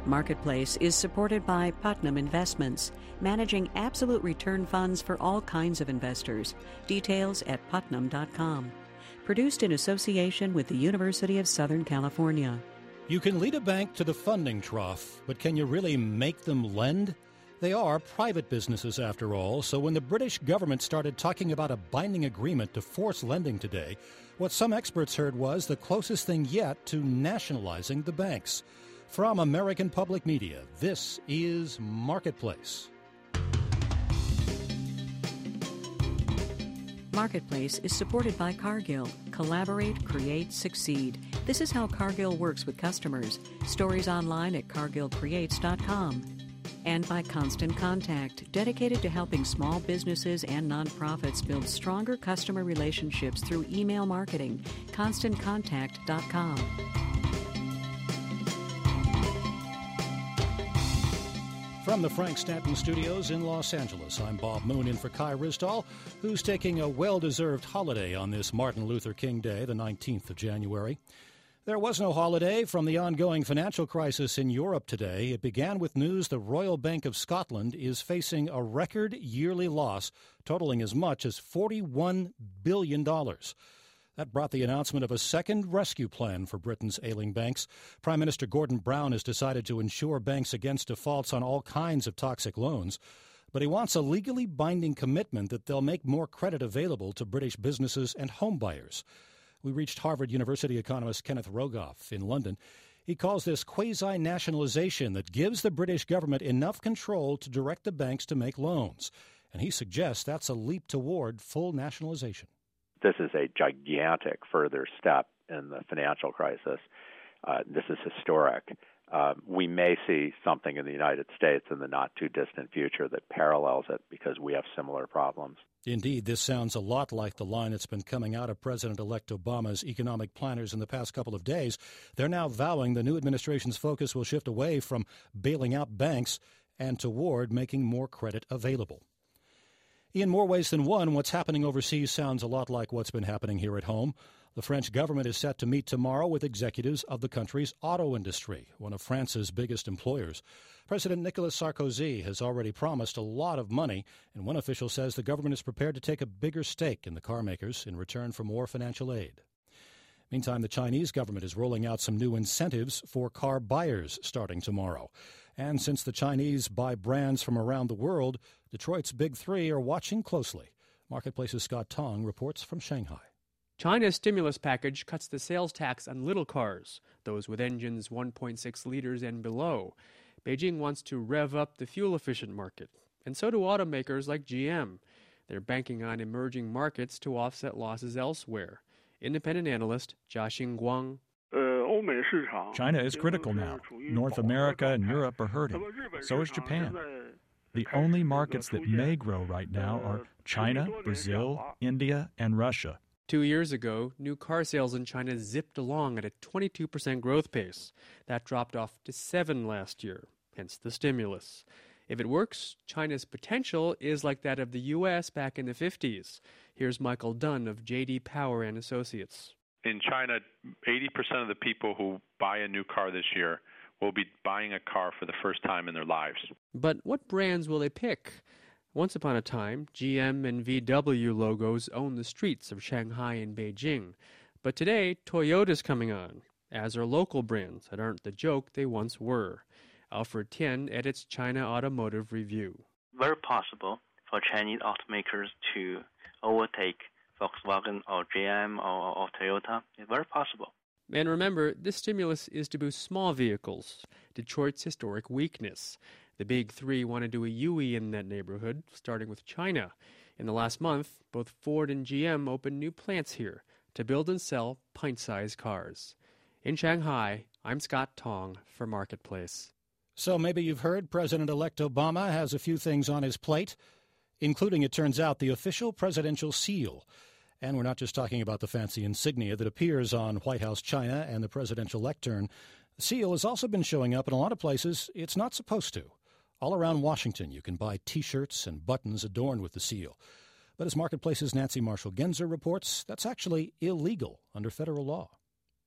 Marketplace is supported by Putnam Investments, managing absolute return funds for all kinds of investors. Details at putnam.com. Produced in association with the University of Southern California. You can lead a bank to the funding trough, but can you really make them lend? They are private businesses, after all, so when the British government started talking about a binding agreement to force lending today, what some experts heard was the closest thing yet to nationalizing the banks. From American Public Media, this is Marketplace. Marketplace is supported by Cargill. Collaborate, create, succeed. This is how Cargill works with customers. Stories online at cargillcreates.com. And by Constant Contact, dedicated to helping small businesses and nonprofits build stronger customer relationships through email marketing. ConstantContact.com. From the Frank Stanton Studios in Los Angeles, I'm Bob Moon in for Kai Ryssdal, who's taking a well-deserved holiday on this Martin Luther King Day, the 19th of January. There was no holiday from the ongoing financial crisis in Europe today. It began with news the Royal Bank of Scotland is facing a record yearly loss totaling as much as $41 billion. That brought the announcement of a second rescue plan for Britain's ailing banks. Prime Minister Gordon Brown has decided to insure banks against defaults on all kinds of toxic loans. But he wants a legally binding commitment that they'll make more credit available to British businesses and home buyers. We reached Harvard University economist Kenneth Rogoff in London. He calls this quasi-nationalization that gives the British government enough control to direct the banks to make loans. And he suggests that's a leap toward full nationalization. This is a gigantic further step in the financial crisis. This is historic. We may see something in the United States in the not-too-distant future that parallels it because we have similar problems. Indeed, this sounds a lot like the line that's been coming out of President-elect Obama's economic planners in the past couple of days. They're now vowing the new administration's focus will shift away from bailing out banks and toward making more credit available. In more ways than one, what's happening overseas sounds a lot like what's been happening here at home. The French government is set to meet tomorrow with executives of the country's auto industry, one of France's biggest employers. President Nicolas Sarkozy has already promised a lot of money, and one official says the government is prepared to take a bigger stake in the car makers in return for more financial aid. Meantime, the Chinese government is rolling out some new incentives for car buyers starting tomorrow. And since the Chinese buy brands from around the world, Detroit's Big Three are watching closely. Marketplace's Scott Tong reports from Shanghai. China's stimulus package cuts the sales tax on little cars, those with engines 1.6 liters and below. Beijing wants to rev up the fuel-efficient market, and so do automakers like GM. They're banking on emerging markets to offset losses elsewhere. Independent analyst Jiaxing Guang. China is critical now. North America and Europe are hurting. So is Japan. The only markets that may grow right now are China, Brazil, India, and Russia. 2 years ago, new car sales in China zipped along at a 22% growth pace. That dropped off to 7% last year, hence the stimulus. If it works, China's potential is like that of the U.S. back in the 50s. Here's Michael Dunn of J.D. Power and Associates. In China, 80% of the people who buy a new car this year will be buying a car for the first time in their lives. But what brands will they pick? Once upon a time, GM and VW logos owned the streets of Shanghai and Beijing. But today, Toyota's coming on, as are local brands that aren't the joke they once were. Alfred Tian edits China Automotive Review. Very possible for Chinese automakers to overtake Volkswagen or GM or Toyota. It's very possible. And remember, this stimulus is to boost small vehicles, Detroit's historic weakness. The Big Three want to do a UE in that neighborhood, starting with China. In the last month, both Ford and GM opened new plants here to build and sell pint-sized cars. In Shanghai, I'm Scott Tong for Marketplace. So maybe you've heard President-elect Obama has a few things on his plate, including, it turns out, the official presidential seal. And we're not just talking about the fancy insignia that appears on White House china and the presidential lectern. The seal has also been showing up in a lot of places it's not supposed to. All around Washington, you can buy T-shirts and buttons adorned with the seal. But as Marketplace's Nancy Marshall-Genzer reports, that's actually illegal under federal law.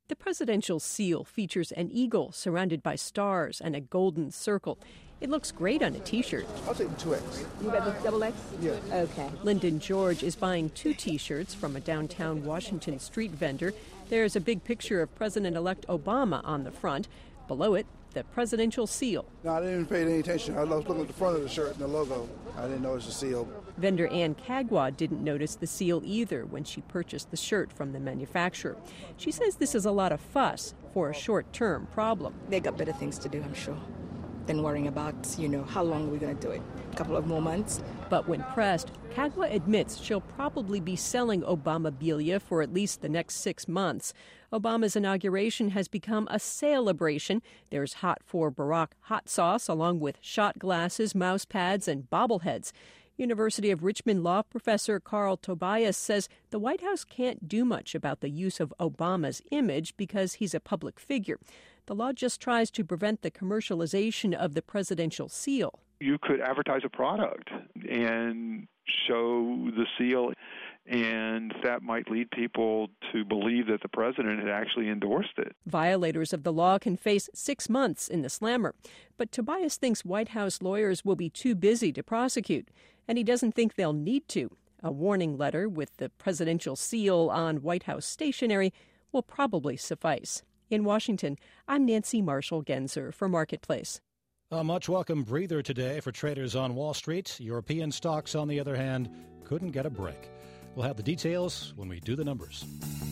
The presidential seal features an eagle surrounded by stars and a golden circle. It looks great on a T-shirt. I'll take the 2X. You got the double X? Yeah. Okay. Lyndon George is buying 2 T-shirts from a downtown Washington street vendor. There's a big picture of President-elect Obama on the front. Below it, the presidential seal. No, I didn't even pay any attention. I was looking at the front of the shirt and the logo. I didn't notice the seal. Vendor Ann Kagwa didn't notice the seal either when she purchased the shirt from the manufacturer. She says this is a lot of fuss for a short-term problem. They got better things to do, I'm sure, than worrying about, how long are we going to do it? A couple of more months? But when pressed, Kagwa admits she'll probably be selling Obamabilia for at least the next 6 months. Obama's inauguration has become a celebration. There's Hot for Barack hot sauce, along with shot glasses, mouse pads, and bobbleheads. University of Richmond law professor Carl Tobias says the White House can't do much about the use of Obama's image because he's a public figure. The law just tries to prevent the commercialization of the presidential seal. You could advertise a product and show the seal, and that might lead people to believe that the president had actually endorsed it. Violators of the law can face 6 months in the slammer. But Tobias thinks White House lawyers will be too busy to prosecute, and he doesn't think they'll need to. A warning letter with the presidential seal on White House stationery will probably suffice. In Washington, I'm Nancy Marshall-Genzer for Marketplace. A much welcome breather today for traders on Wall Street. European stocks, on the other hand, couldn't get a break. We'll have the details when we do the numbers.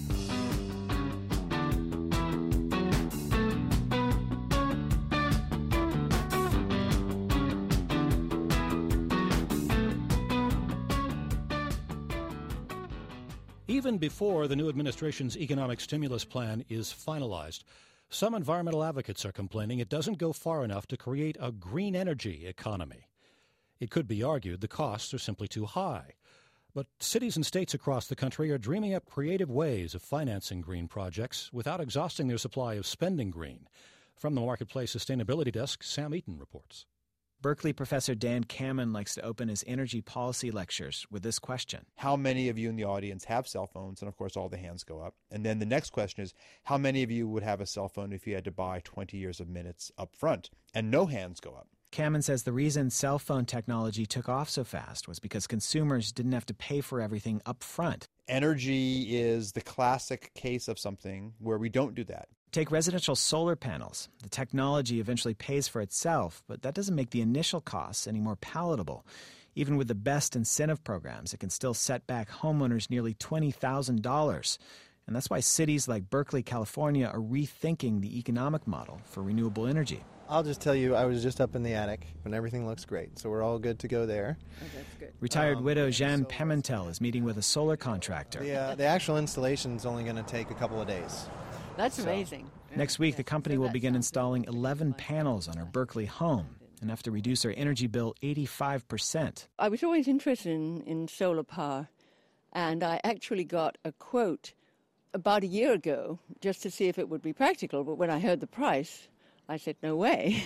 Even before the new administration's economic stimulus plan is finalized, some environmental advocates are complaining it doesn't go far enough to create a green energy economy. It could be argued the costs are simply too high. But cities and states across the country are dreaming up creative ways of financing green projects without exhausting their supply of spending green. From the Marketplace Sustainability Desk, Sam Eaton reports. Berkeley professor Dan Kamen likes to open his energy policy lectures with this question. How many of you in the audience have cell phones? And of course, all the hands go up. And then the next question is, how many of you would have a cell phone if you had to buy 20 years of minutes up front? And no hands go up. Kamen says the reason cell phone technology took off so fast was because consumers didn't have to pay for everything up front. Energy is the classic case of something where we don't do that. Take residential solar panels. The technology eventually pays for itself, but that doesn't make the initial costs any more palatable. Even with the best incentive programs, it can still set back homeowners nearly $20,000. And that's why cities like Berkeley, California are rethinking the economic model for renewable energy. I'll just tell you, I was just up in the attic, and everything looks great, so we're all good to go there. Oh, that's good. Retired widow Jeanne Pimentel is meeting with a solar contractor. The actual installation is only going to take a couple of days. That's amazing. Next week, the company will begin installing 11 panels on her Berkeley home, enough to reduce her energy bill 85%. I was always interested in solar power, and I actually got a quote about a year ago just to see if it would be practical, but when I heard the price, I said, no way.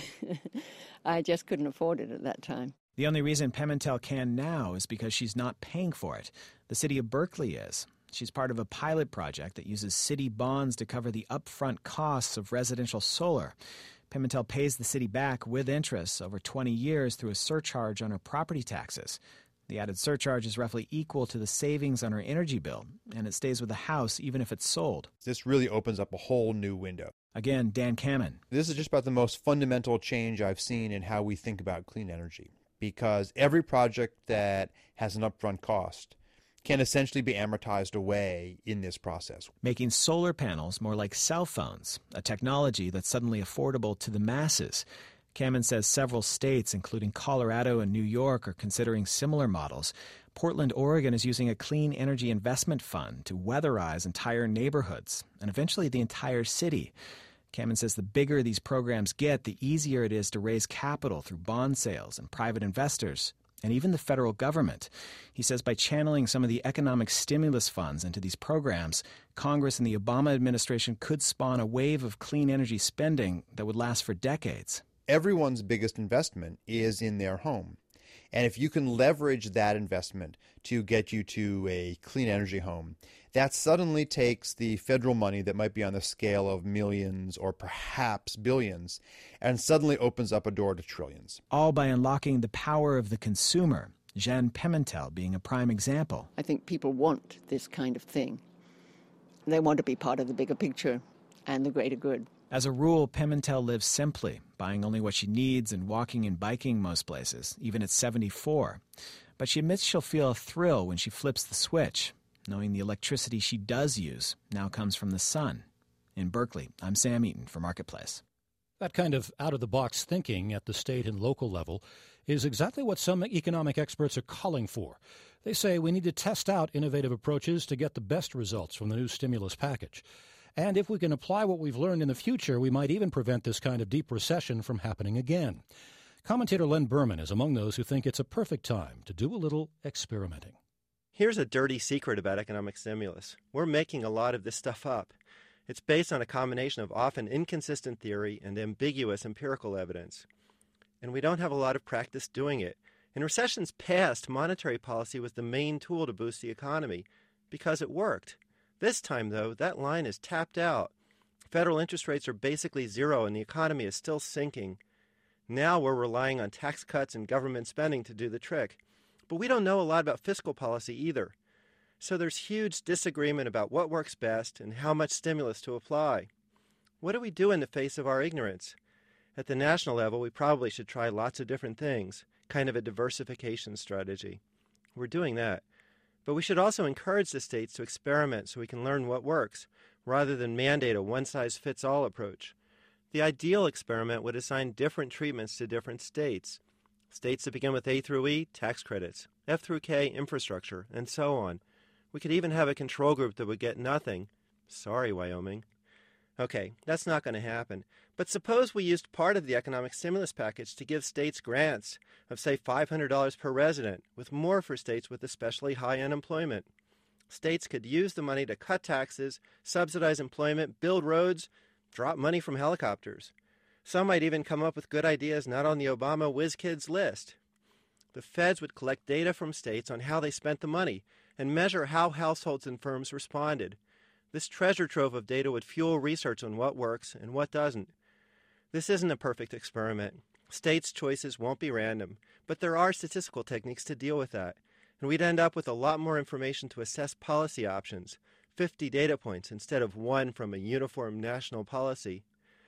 I just couldn't afford it at that time. The only reason Pimentel can now is because she's not paying for it. The city of Berkeley is. She's part of a pilot project that uses city bonds to cover the upfront costs of residential solar. Pimentel pays the city back with interest over 20 years through a surcharge on her property taxes. The added surcharge is roughly equal to the savings on her energy bill, and it stays with the house even if it's sold. This really opens up a whole new window. Again, Dan Kamen. This is just about the most fundamental change I've seen in how we think about clean energy, because every project that has an upfront cost can essentially be amortized away in this process. Making solar panels more like cell phones, a technology that's suddenly affordable to the masses. Kamen says several states, including Colorado and New York, are considering similar models. Portland, Oregon is using a clean energy investment fund to weatherize entire neighborhoods and eventually the entire city. Kamen says the bigger these programs get, the easier it is to raise capital through bond sales and private investors, and even the federal government. He says by channeling some of the economic stimulus funds into these programs, Congress and the Obama administration could spawn a wave of clean energy spending that would last for decades. Everyone's biggest investment is in their home. And if you can leverage that investment to get you to a clean energy home, that suddenly takes the federal money that might be on the scale of millions or perhaps billions and suddenly opens up a door to trillions. All by unlocking the power of the consumer, Jeanne Pimentel being a prime example. I think people want this kind of thing. They want to be part of the bigger picture and the greater good. As a rule, Pimentel lives simply, buying only what she needs and walking and biking most places, even at 74. But she admits she'll feel a thrill when she flips the switch, knowing the electricity she does use now comes from the sun. In Berkeley, I'm Sam Eaton for Marketplace. That kind of out-of-the-box thinking at the state and local level is exactly what some economic experts are calling for. They say we need to test out innovative approaches to get the best results from the new stimulus package. And if we can apply what we've learned in the future, we might even prevent this kind of deep recession from happening again. Commentator Len Berman is among those who think it's a perfect time to do a little experimenting. Here's a dirty secret about economic stimulus. We're making a lot of this stuff up. It's based on a combination of often inconsistent theory and ambiguous empirical evidence. And we don't have a lot of practice doing it. In recessions past, monetary policy was the main tool to boost the economy because it worked. This time, though, that line is tapped out. Federal interest rates are basically zero and the economy is still sinking. Now we're relying on tax cuts and government spending to do the trick. But we don't know a lot about fiscal policy either. So there's huge disagreement about what works best and how much stimulus to apply. What do we do in the face of our ignorance? At the national level, we probably should try lots of different things, kind of a diversification strategy. We're doing that. But we should also encourage the states to experiment so we can learn what works, rather than mandate a one-size-fits-all approach. The ideal experiment would assign different treatments to different states. States that begin with A through E, tax credits, F through K, infrastructure, and so on. We could even have a control group that would get nothing. Sorry, Wyoming. Okay, that's not going to happen. But suppose we used part of the economic stimulus package to give states grants of, say, $500 per resident, with more for states with especially high unemployment. States could use the money to cut taxes, subsidize employment, build roads, drop money from helicopters. Some might even come up with good ideas not on the Obama whiz kids list. The feds would collect data from states on how they spent the money and measure how households and firms responded. This treasure trove of data would fuel research on what works and what doesn't. This isn't a perfect experiment. States' choices won't be random, but there are statistical techniques to deal with that, and we'd end up with a lot more information to assess policy options, 50 data points instead of one from a uniform national policy.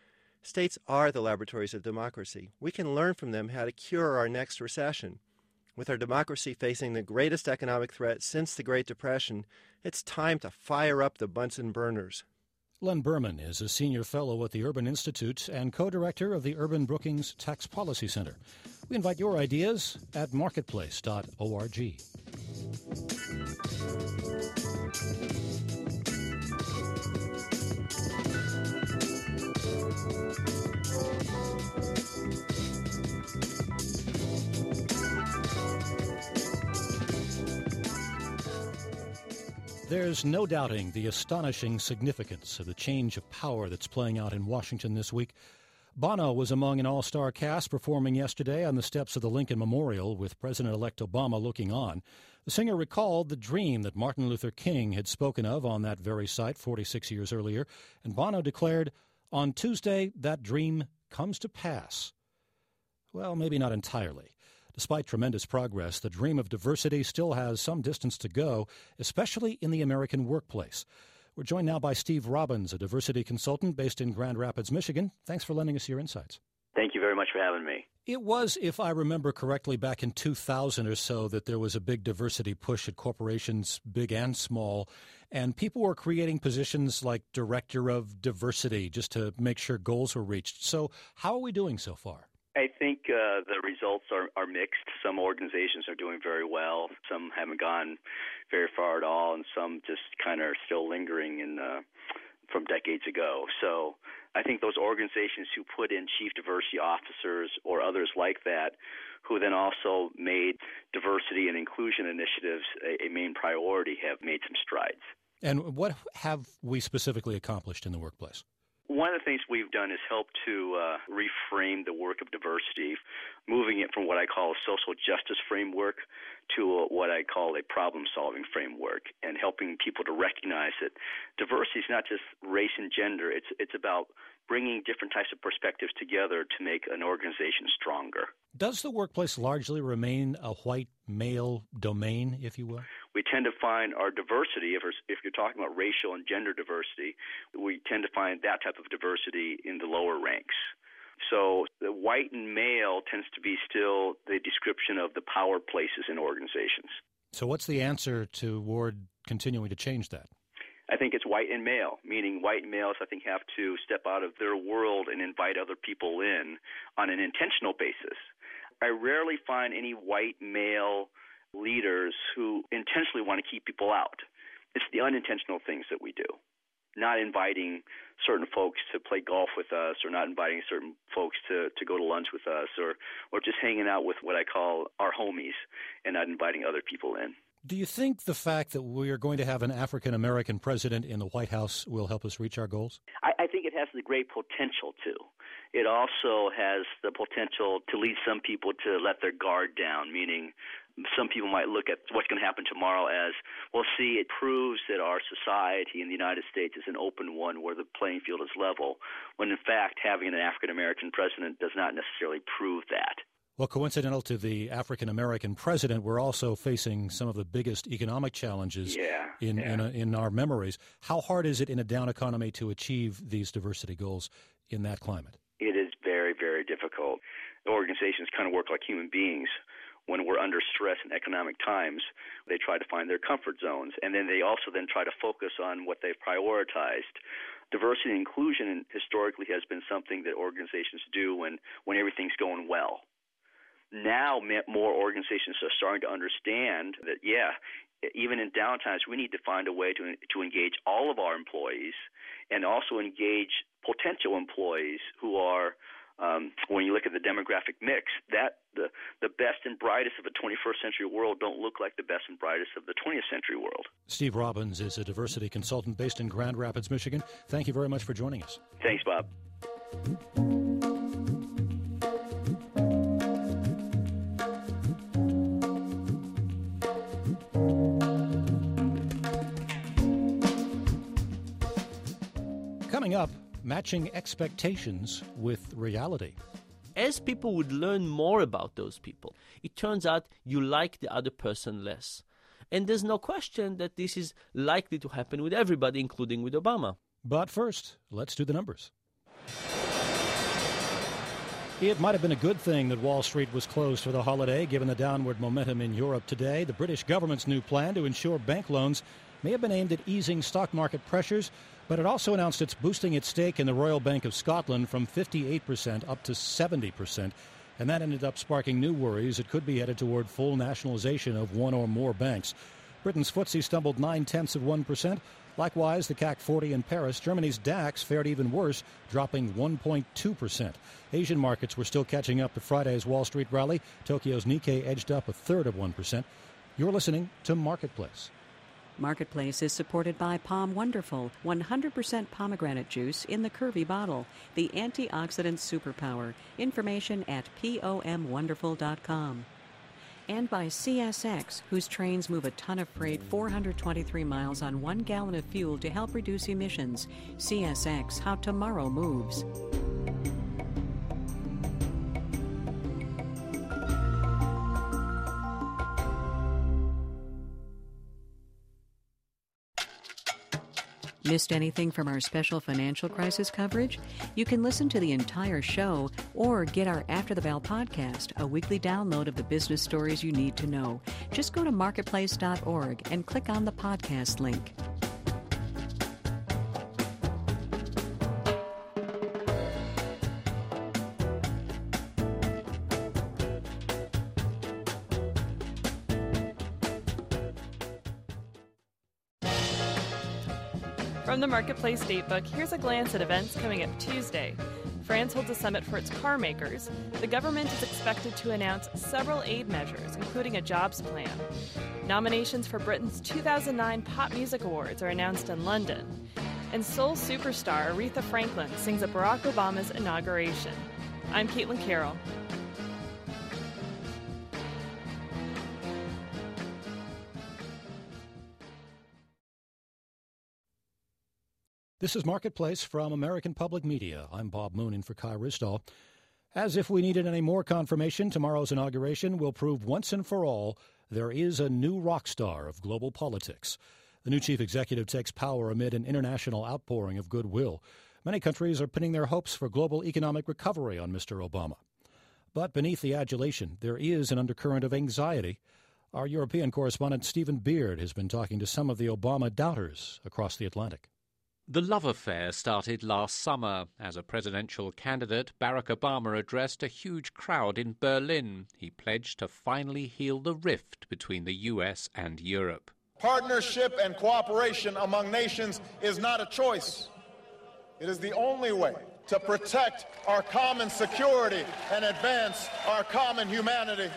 States are the laboratories of democracy. We can learn from them how to cure our next recession. With our democracy facing the greatest economic threat since the Great Depression, it's time to fire up the Bunsen burners. Len Berman is a senior fellow at the Urban Institute and co-director of the Urban Brookings Tax Policy Center. We invite your ideas at marketplace.org. There's no doubting the astonishing significance of the change of power that's playing out in Washington this week. Bono was among an all-star cast performing yesterday on the steps of the Lincoln Memorial with President-elect Obama looking on. The singer recalled the dream that Martin Luther King had spoken of on that very site 46 years earlier, and Bono declared, "On Tuesday, that dream comes to pass." Well, maybe not entirely. Despite tremendous progress, the dream of diversity still has some distance to go, especially in the American workplace. We're joined now by Steve Robbins, a diversity consultant based in Grand Rapids, Michigan. Thanks for lending us your insights. Thank you very much for having me. It was, if I remember correctly, back in 2000 or so that there was a big diversity push at corporations, big and small, and people were creating positions like Director of Diversity just to make sure goals were reached. So how are we doing so far? I think the results are mixed. Some organizations are doing very well. Some haven't gone very far at all, and some just kind of are still lingering from decades ago. So I think those organizations who put in chief diversity officers or others like that, who then also made diversity and inclusion initiatives a main priority, have made some strides. And what have we specifically accomplished in the workplace? One of the things we've done is help to reframe the work of diversity, moving it from what I call a social justice framework to what I call a problem-solving framework, and helping people to recognize that diversity is not just race and gender. It's about bringing different types of perspectives together to make an organization stronger. Does the workplace largely remain a white male domain, if you will? We tend to find our diversity, if you're talking about racial and gender diversity, we tend to find that type of diversity in the lower ranks. So the white and male tends to be still the description of the power places in organizations. So what's the answer toward continuing to change that? I think it's white and male, meaning white males, I think, have to step out of their world and invite other people in on an intentional basis. I rarely find any white male leaders who intentionally want to keep people out. It's the unintentional things that we do, not inviting certain folks to play golf with us, or not inviting certain folks to go to lunch with us, or just hanging out with what I call our homies and not inviting other people in. Do you think the fact that we are going to have an African-American president in the White House will help us reach our goals? I think it has the great potential to. It also has the potential to lead some people to let their guard down, meaning some people might look at what's going to happen tomorrow as, well, see, it proves that our society in the United States is an open one where the playing field is level, when in fact having an African-American president does not necessarily prove that. Well, coincidental to the African-American president, we're also facing some of the biggest economic challenges in our memories. How hard is it in a down economy to achieve these diversity goals in that climate? It is very, very difficult. Organizations kind of work like human beings. When we're under stress in economic times, they try to find their comfort zones, and then they also try to focus on what they've prioritized. Diversity and inclusion historically has been something that organizations do when everything's going well. Now more organizations are starting to understand that, even in downtimes, we need to find a way to engage all of our employees and also engage potential employees who are, when you look at the demographic mix, that the best and brightest of the 21st century world don't look like the best and brightest of the 20th century world. Steve Robbins is a diversity consultant based in Grand Rapids, Michigan. Thank you very much for joining us. Thanks, Bob. Coming up, matching expectations with reality. As people would learn more about those people, it turns out you like the other person less. And there's no question that this is likely to happen with everybody, including with Obama. But first, let's do the numbers. It might have been a good thing that Wall Street was closed for the holiday, given the downward momentum in Europe today. The British government's new plan to ensure bank loans may have been aimed at easing stock market pressures, but it also announced it's boosting its stake in the Royal Bank of Scotland from 58% up to 70%, and that ended up sparking new worries it could be headed toward full nationalization of one or more banks. Britain's FTSE stumbled 0.9%. Likewise, the CAC 40 in Paris. Germany's DAX fared even worse, dropping 1.2%. Asian markets were still catching up to Friday's Wall Street rally. Tokyo's Nikkei edged up 0.33%. You're listening to Marketplace. Marketplace is supported by Palm Wonderful, 100% pomegranate juice in the curvy bottle, the antioxidant superpower. Information at pomwonderful.com. And by CSX, whose trains move a ton of freight 423 miles on 1 gallon of fuel to help reduce emissions. CSX, how tomorrow moves. Missed anything from our special financial crisis coverage? You can listen to the entire show or get our After the Bell podcast, a weekly download of the business stories you need to know. Just go to marketplace.org and click on the podcast link. From the Marketplace Datebook, here's a glance at events coming up Tuesday. France holds a summit for its car makers. The government is expected to announce several aid measures, including a jobs plan. Nominations for Britain's 2009 Pop Music Awards are announced in London. And soul superstar Aretha Franklin sings at Barack Obama's inauguration. I'm Caitlin Carroll. This is Marketplace from American Public Media. I'm Bob Moon in for Kai Risdall. As if we needed any more confirmation, tomorrow's inauguration will prove once and for all there is a new rock star of global politics. The new chief executive takes power amid an international outpouring of goodwill. Many countries are pinning their hopes for global economic recovery on Mr. Obama. But beneath the adulation, there is an undercurrent of anxiety. Our European correspondent Stephen Beard has been talking to some of the Obama doubters across the Atlantic. The love affair started last summer. As a presidential candidate, Barack Obama addressed a huge crowd in Berlin. He pledged to finally heal the rift between the U.S. and Europe. Partnership and cooperation among nations is not a choice. It is the only way to protect our common security and advance our common humanity.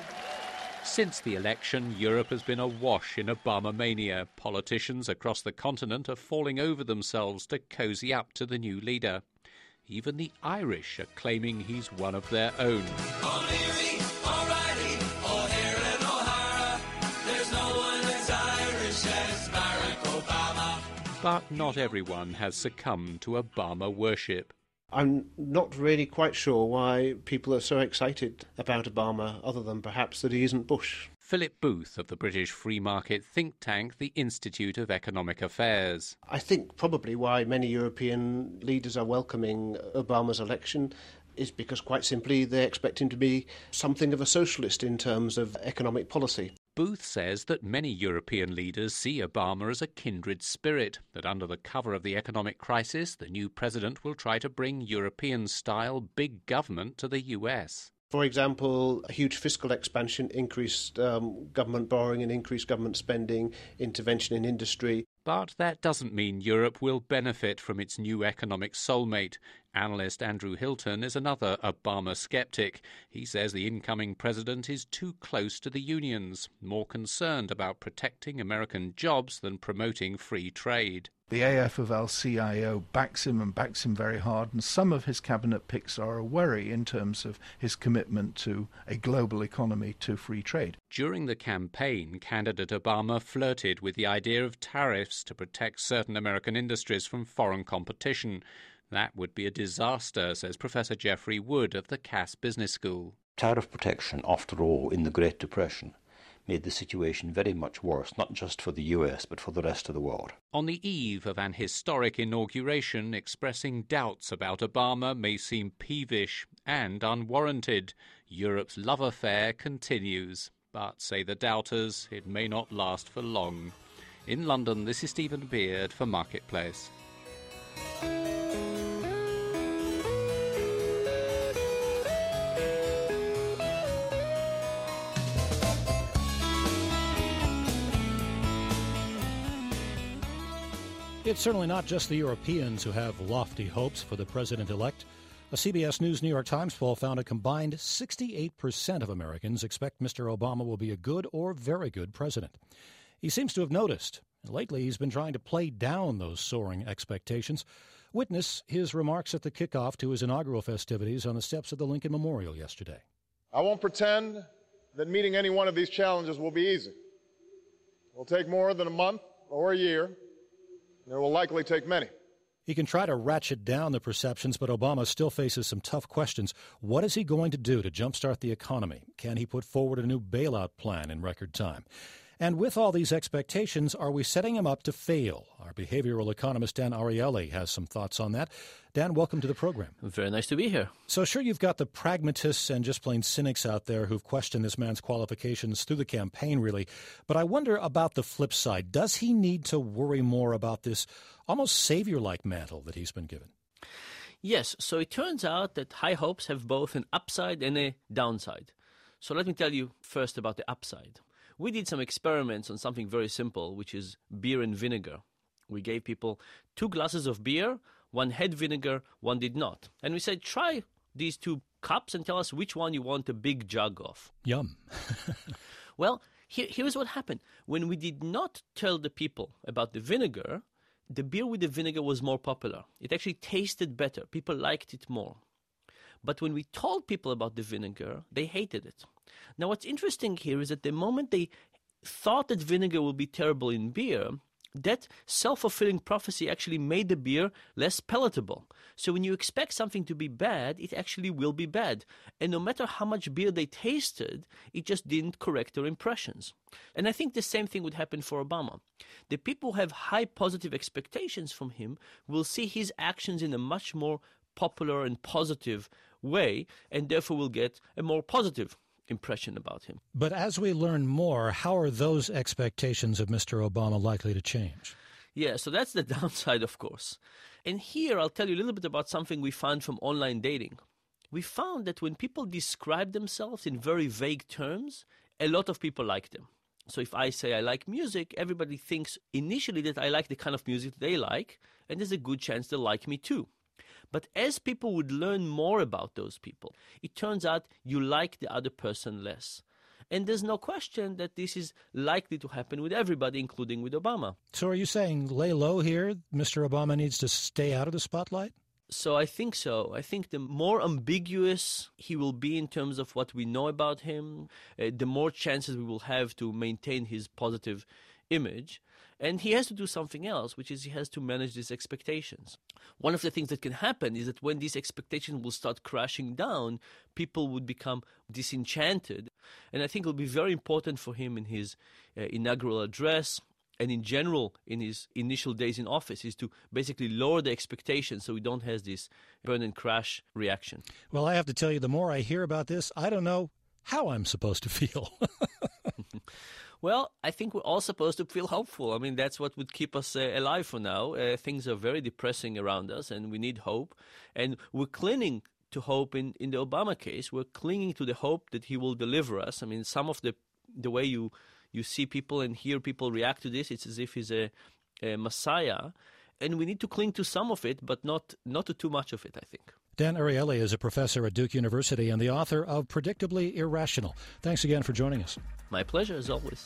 Since the election, Europe has been awash in Obama mania. Politicians across the continent are falling over themselves to cozy up to the new leader. Even the Irish are claiming he's one of their own. O'Leary, O'Reilly, O'Hare and O'Hara. There's no one as Irish as Barack Obama. But not everyone has succumbed to Obama worship. I'm not really quite sure why people are so excited about Obama, other than perhaps that he isn't Bush. Philip Booth of the British free market think tank, the Institute of Economic Affairs. I think probably why many European leaders are welcoming Obama's election is because, quite simply, they expect him to be something of a socialist in terms of economic policy. Booth says that many European leaders see Obama as a kindred spirit, that under the cover of the economic crisis, the new president will try to bring European-style big government to the US. For example, a huge fiscal expansion, increased government borrowing and increased government spending, intervention in industry. But that doesn't mean Europe will benefit from its new economic soulmate. Analyst Andrew Hilton is another Obama skeptic. He says the incoming president is too close to the unions, more concerned about protecting American jobs than promoting free trade. The AFL-CIO backs him and backs him very hard, and some of his cabinet picks are a worry in terms of his commitment to a global economy, to free trade. During the campaign, candidate Obama flirted with the idea of tariffs to protect certain American industries from foreign competition. That would be a disaster, says Professor Jeffrey Wood of the Cass Business School. Tariff protection, after all, in the Great Depression, made the situation very much worse, not just for the US, but for the rest of the world. On the eve of an historic inauguration, expressing doubts about Obama may seem peevish and unwarranted. Europe's love affair continues. But, say the doubters, it may not last for long. In London, this is Stephen Beard for Marketplace. It's certainly not just the Europeans who have lofty hopes for the president-elect. A CBS News New York Times poll found a combined 68% of Americans expect Mr. Obama will be a good or very good president. He seems to have noticed. Lately, he's been trying to play down those soaring expectations. Witness his remarks at the kickoff to his inaugural festivities on the steps of the Lincoln Memorial yesterday. I won't pretend that meeting any one of these challenges will be easy. It will take more than a month or a year. It will likely take many. He can try to ratchet down the perceptions, but Obama still faces some tough questions. What is he going to do to jumpstart the economy? Can he put forward a new bailout plan in record time? And with all these expectations, are we setting him up to fail? Our behavioral economist Dan Ariely has some thoughts on that. Dan, welcome to the program. Very nice to be here. So sure, you've got the pragmatists and just plain cynics out there who've questioned this man's qualifications through the campaign, really. But I wonder about the flip side. Does he need to worry more about this almost savior-like mantle that he's been given? Yes, so it turns out that high hopes have both an upside and a downside. So let me tell you first about the upside. We did some experiments on something very simple, which is beer and vinegar. We gave people 2 glasses of beer, 1 had vinegar, 1 did not. And we said, try these 2 cups and tell us which one you want a big jug of. Yum. Well, here's what happened. When we did not tell the people about the vinegar, the beer with the vinegar was more popular. It actually tasted better. People liked it more. But when we told people about the vinegar, they hated it. Now, what's interesting here is that the moment they thought that vinegar will be terrible in beer, that self-fulfilling prophecy actually made the beer less palatable. So when you expect something to be bad, it actually will be bad. And no matter how much beer they tasted, it just didn't correct their impressions. And I think the same thing would happen for Obama. The people who have high positive expectations from him will see his actions in a much more popular and positive way, and therefore will get a more positive impression about him. But as we learn more, how are those expectations of Mr. Obama likely to change? Yeah, so that's the downside, of course. And here I'll tell you a little bit about something we found from online dating. We found that when people describe themselves in very vague terms, a lot of people like them. So if I say I like music, everybody thinks initially that I like the kind of music they like, and there's a good chance they'll like me too. But as people would learn more about those people, it turns out you like the other person less. And there's no question that this is likely to happen with everybody, including with Obama. So are you saying lay low here? Mr. Obama needs to stay out of the spotlight? So I think so. I think the more ambiguous he will be in terms of what we know about him, the more chances we will have to maintain his positive image. And he has to do something else, which is he has to manage these expectations. One of the things that can happen is that when these expectations will start crashing down, people would become disenchanted. And I think it will be very important for him in his inaugural address and in general in his initial days in office is to basically lower the expectations so we don't have this burn and crash reaction. Well, I have to tell you, the more I hear about this, I don't know how I'm supposed to feel. Well, I think we're all supposed to feel hopeful. I mean, that's what would keep us alive for now. Things are very depressing around us, and we need hope. And we're clinging to hope in the Obama case. We're clinging to the hope that he will deliver us. I mean, some of the way you see people and hear people react to this, it's as if he's a messiah. And we need to cling to some of it, but not to too much of it, I think. Dan Ariely is a professor at Duke University and the author of Predictably Irrational. Thanks again for joining us. My pleasure, as always.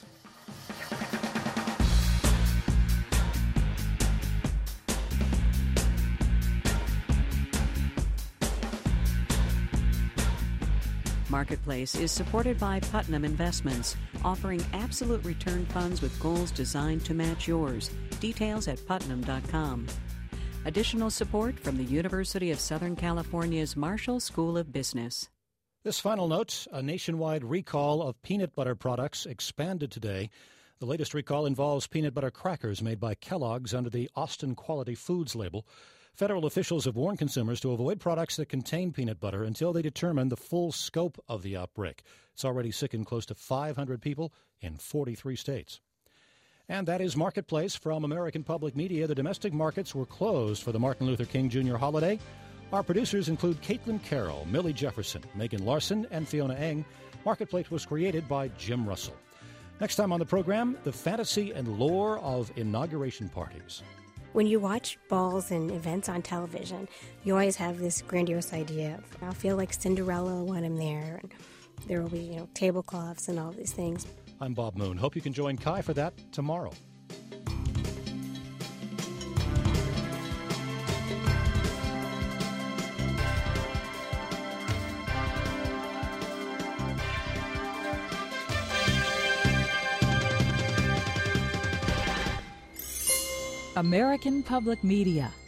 Marketplace is supported by Putnam Investments, offering absolute return funds with goals designed to match yours. Details at putnam.com. Additional support from the University of Southern California's Marshall School of Business. This final note, a nationwide recall of peanut butter products expanded today. The latest recall involves peanut butter crackers made by Kellogg's under the Austin Quality Foods label. Federal officials have warned consumers to avoid products that contain peanut butter until they determine the full scope of the outbreak. It's already sickened close to 500 people in 43 states. And that is Marketplace from American Public Media. The domestic markets were closed for the Martin Luther King Jr. holiday. Our producers include Caitlin Carroll, Millie Jefferson, Megan Larson, and Fiona Eng. Marketplace was created by Jim Russell. Next time on the program, the fantasy and lore of inauguration parties. When you watch balls and events on television, you always have this grandiose idea of, I'll feel like Cinderella when I'm there, and there will be, tablecloths and all these things. I'm Bob Moon. Hope you can join Kai for that tomorrow. American Public Media